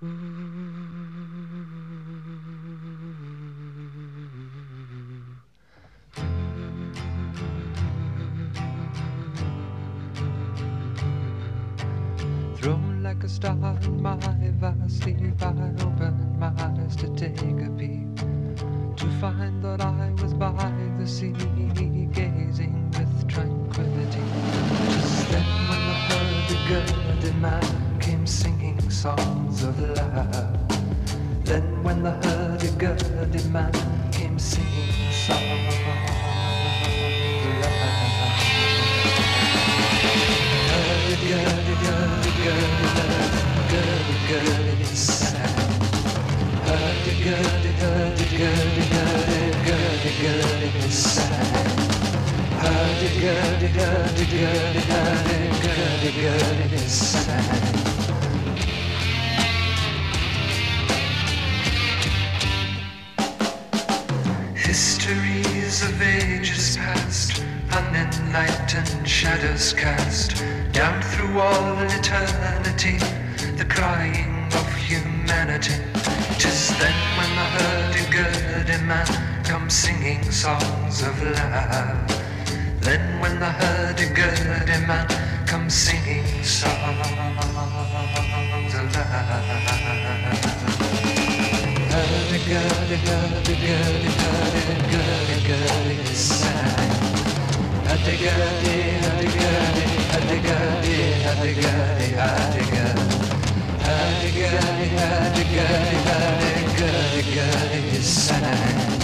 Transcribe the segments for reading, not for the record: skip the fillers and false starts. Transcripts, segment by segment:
Thrown like a star in my vast sleep, I opened my eyes to take a peep, to find that I was by the sea, gazing with tranquility. Just then when the hurdy-gurdy man came singing songs of love, then when the hurdy-gurdy man came singing songs of love. Hurdy-gurdy-gurdy-gurdy-gurdy sang. Hurdy-gurdy-gurdy-gurdy-gurdy-gurdy sang. Hurdy-gurdy-gurdy-gurdy-gurdy-gurdy sang. Histories of ages past, unenlightened shadows cast down through all eternity, the crying of humanity. 'Tis then when the hurdy-gurdy man comes singing songs of love. Then when the hurdy-gurdy man comes singing songs of love. Hurdy-gurdy, hurdy-gurdy, hurdy-gurdy-gurdy sang. Hurdy-gurdy, hurdy-gurdy, hurdy-gurdy, hurdy-gurdy, hurdy-gurdy. Hurdy-gurdy, hurdy-gurdy, hurdy-gurdy-gurdy sang.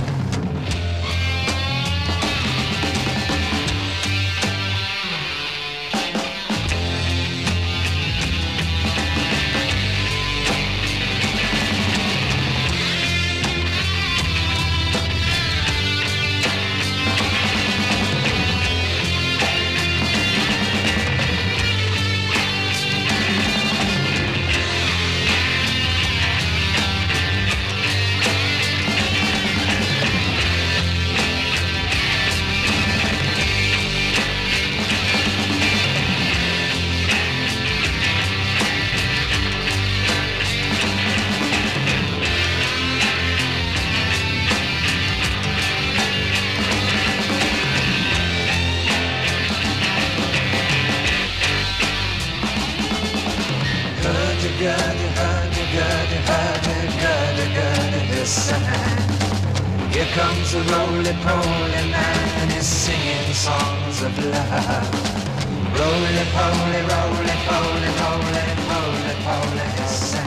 Here comes a roly-poly man and he's singing songs of love. Roly-poly, roly-poly, roly-poly, roly-poly,